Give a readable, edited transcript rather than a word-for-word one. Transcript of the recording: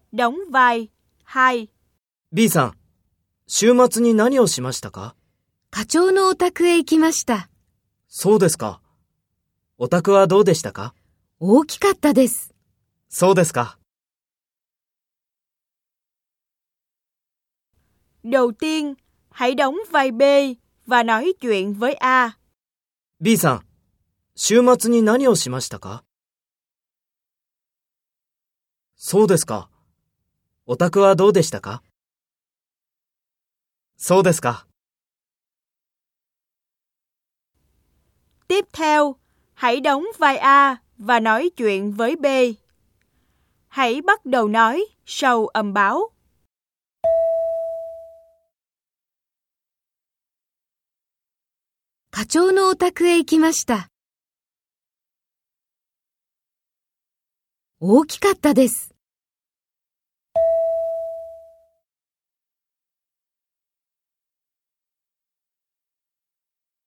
Đóng vai 2 B さん、週末に何をしましたか？ 課長のお宅へ行きました。 そうですか。お宅はどうでしたか？ 大きかったです。 そうですか。 Đầu tiên, hãy đóng vai B và nói chuyện với A. B さん、週末に何をしましたか？そうですか。お宅はどうでしたか？そうですか。 Tiếp theo, hãy đóng vai A và nói chuyện với B. Hãy bắt đầu nói sau âm báo. 課長のお宅へ行きました。大きかったです。